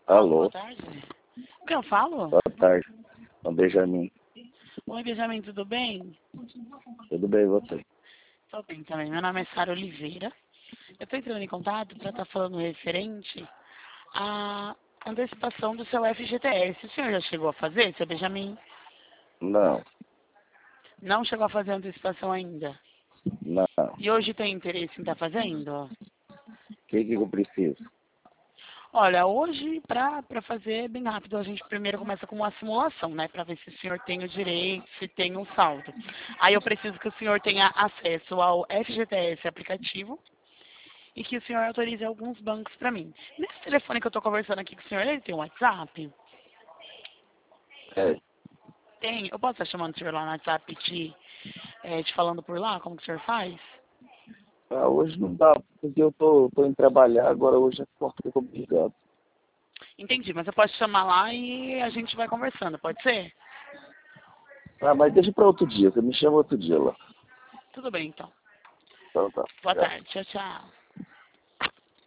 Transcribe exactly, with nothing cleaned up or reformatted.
Alô, Alô, boa tarde. O que eu falo? boa tarde. É o Benjamin. Oi, Benjamin, tudo bem? Tudo bem, e você? Tô bem também. Meu nome é Sara Oliveira. Eu tô entrando em contato para estar falando referente à antecipação do seu F G T S. O senhor já chegou a fazer, seu Benjamin? Não, Não chegou a fazer a antecipação ainda. não. E hoje tem interesse em estar fazendo? O que que eu preciso? Olha, hoje, para para fazer bem rápido, a gente primeiro começa com uma simulação, né? Para ver se o senhor tem o direito, se tem um saldo. Aí eu preciso que o senhor tenha acesso ao F G T S aplicativo e que o senhor autorize alguns bancos para mim. Nesse telefone que eu estou conversando aqui com o senhor, ele tem um WhatsApp? É, Tem. Eu posso estar chamando o senhor lá no WhatsApp e te, é, te falando por lá como que o senhor faz? ah, hoje não dá, porque eu tô, tô indo trabalhar, agora hoje é forte, complicado. Entendi, mas eu posso te chamar lá e a gente vai conversando, pode ser? Ah, mas deixa pra outro dia, você me chama outro dia lá. Tudo bem, então. Então tá, Boa tchau. tarde. Tchau, tchau.